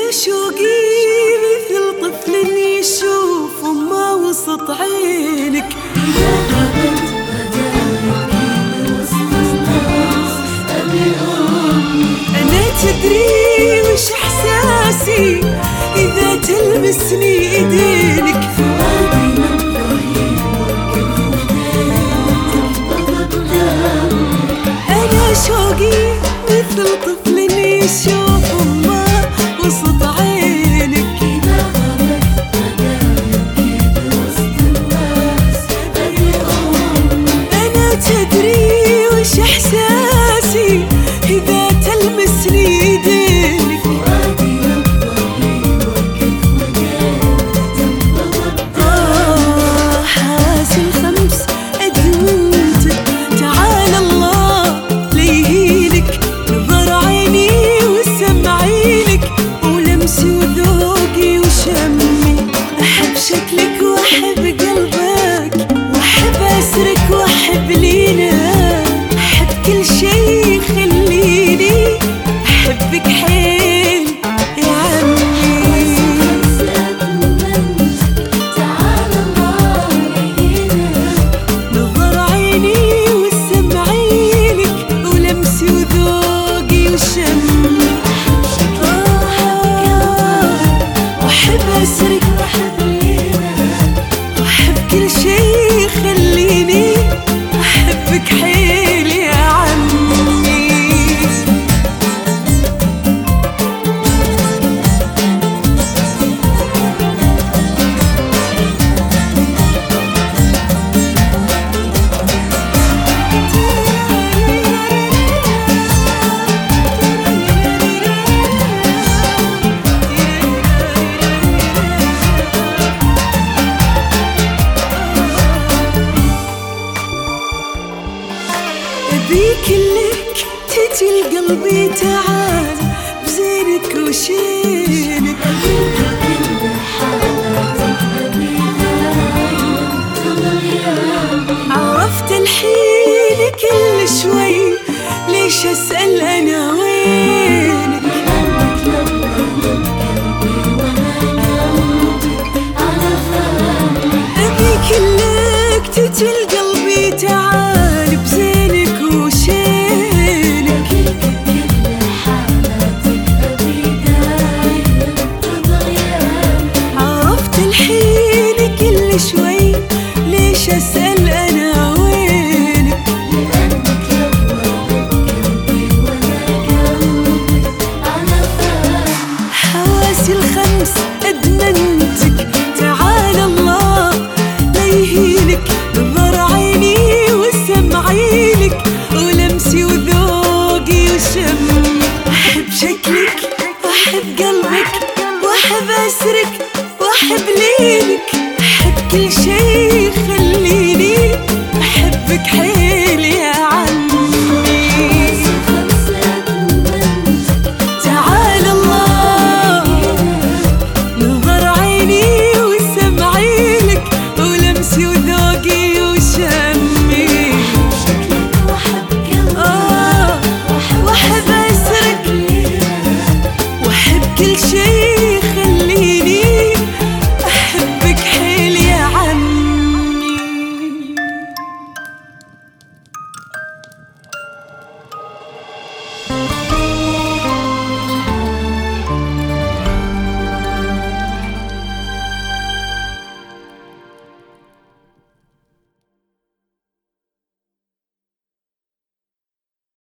أنا شوقي مثل طفل يشوف أمه وسط عينك. إذا غابت غداك وسط الناس أبي أمي. أنا تدري وش إحساسي إذا تلمسني إيدينك. فؤادي نبض يوقف ودين تنبض قدامك. أنا شوقي مثل طفل يشوف أمه وسط عينك. إذا غابت غداك وسط الناس أبي أمي. أنا تدري وش إحساسي إذا تلمسني إيدينك. فؤادي نبض يوقف ودين تنبض قدامك. حاس الخمس أدمنتك تعال الله ليهينك. نظر عيني وسمعينك ولمسي وذوقي وشمي. أحب شكلك وأحب قلبك وأحب أسرك وأحب لينا. أحب كل شي يخليني أحبك حيل يا عمي. تعال الله ليهينك. نظر عيني وسمعينك ولمسي وذوقي وشمي. وأحب أسرك وأحب لينا. وأحب كل شي يخليني أحبك حيل يا عمي. أبيك لك تجي لقلبي تعال بزينك وشينك. أبيك كل حالاتك أبي دايم تغيرني. عرفت الحين كل شوي ليش أسأل أنا وينك. لأنك لما من قلبي وأنا قلبي على فمي. أبيك لك تجي لقلبي تعال بزينك وشينك. كل حالاتك أبي دايم تغيرني. عرفت الحين كل شوي ليش أسأل أنا وينك. لأنك لما من قلبي وأنا قلبي على فمي. حواسي الخمس أدمنتك تعال الله ليهينك. نظر عيني وسمعينك ولمسي وذوقي وشمي. أحب شكلك وأحب قلبك وأحب أسرك وأحب ليلك.